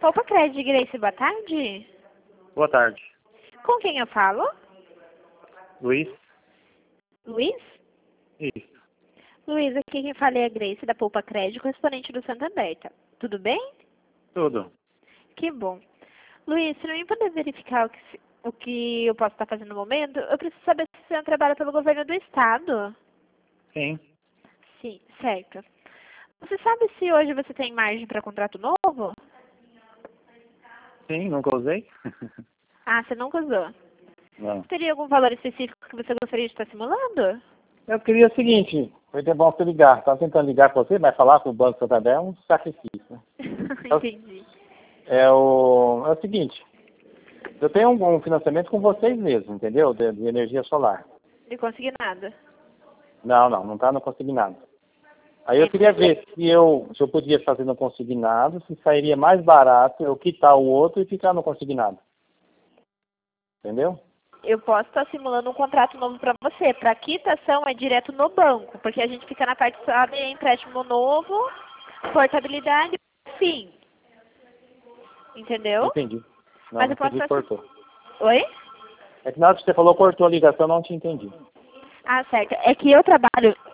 Poupa Crédito, Grace, boa tarde. Boa tarde. Com quem eu falo? Luiz? Luiz? Isso. Luiz, aqui quem fala é a Grace, da Poupa Crédito, correspondente do Santander. Tá? Tudo bem? Tudo. Que bom. Luiz, se não me puder verificar o que eu posso estar fazendo no momento, eu preciso saber se você trabalha pelo governo do estado. Sim. Sim, certo. Você sabe se hoje você tem margem para contrato novo? Sim, nunca usei? Ah, você nunca usou. Não. Teria algum valor específico que você gostaria de estar simulando? Eu queria o seguinte, foi até bom você ligar. Estava tentando ligar com você, mas falar com o Banco Santander é um sacrifício, né? Entendi. É o seguinte, eu tenho um financiamento com vocês mesmo, entendeu? De energia solar. Não consegui nada. Não está no consignado. Aí eu queria ver se eu podia fazer no consignado, se sairia mais barato eu quitar o outro e ficar no consignado. Entendeu? Eu posso estar simulando um contrato novo para você. Para quitação é direto no banco, porque a gente fica na parte, sabe, empréstimo novo, portabilidade, sim. Entendeu? Entendi. Não, Mas não eu posso entendi, estar... cortou. Oi? É que na hora que você falou cortou a ligação, eu não te entendi. Ah, certo. É que eu trabalho